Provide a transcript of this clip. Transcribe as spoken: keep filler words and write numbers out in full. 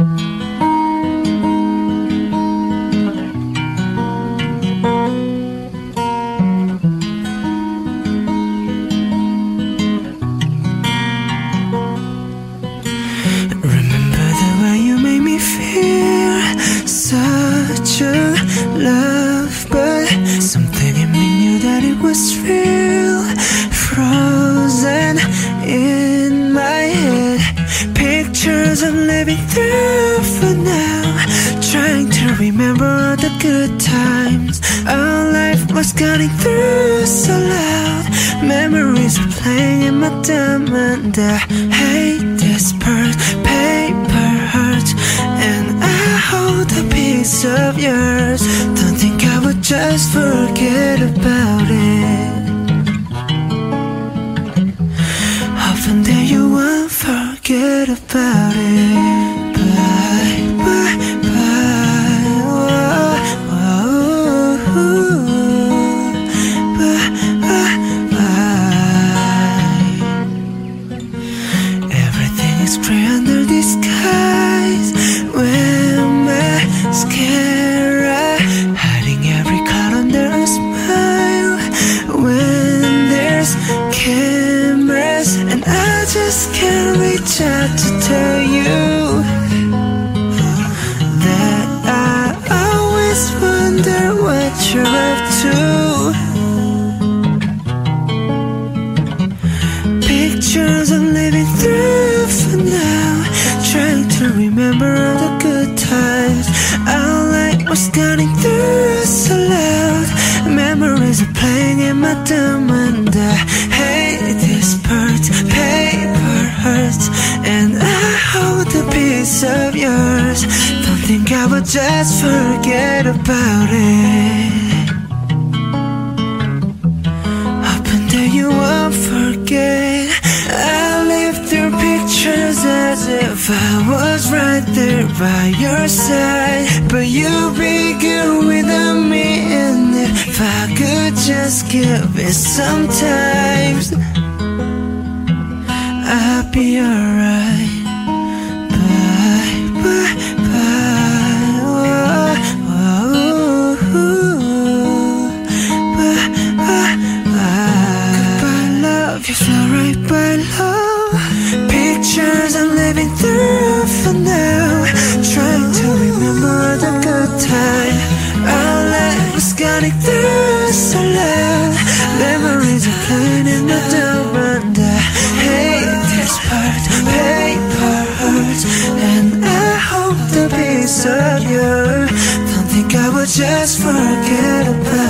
Remember the way you made me feel such a love, but something in me knew that it was real. Frozen in my head, pictures I'm living through for now, trying to remember all the good times our life was cutting through so loud. Memories are playing in my diamond. I hate this part, paper hurts, and I hold a piece of yours. Don't think I would just forget about it. Often that you won't forget about it. Bye, bye, bye. Whoa, whoa, bye, bye, bye. Everything is gray under these skies. Wear mascara, hiding every cloud under a smile. When there's cameras, and I just can't reach out to tell you that I always wonder what you're up to. Pictures I'm living through for now, trying to remember all the good times our light was cutting through so loud. Memories are playing in my diamond. I hate this part, paper hurts, and I hold a piece of yours. Don't think I would just forget about it. Hoping that you won't forget. I live through pictures as if I was right there by your side, but you'd be good without me. And if I could just give it some time, I'll be alright. Bye, bye, bye. Whoa, whoa, bye, bye, bye. Goodbye, love, you fly right by love. Pictures I'm living through for now, trying to remember the good time our life was cutting through so loud. Memories are playing in the diamond. I hate this part, paper hurts, and I hope the piece of you. Don't think I would just forget about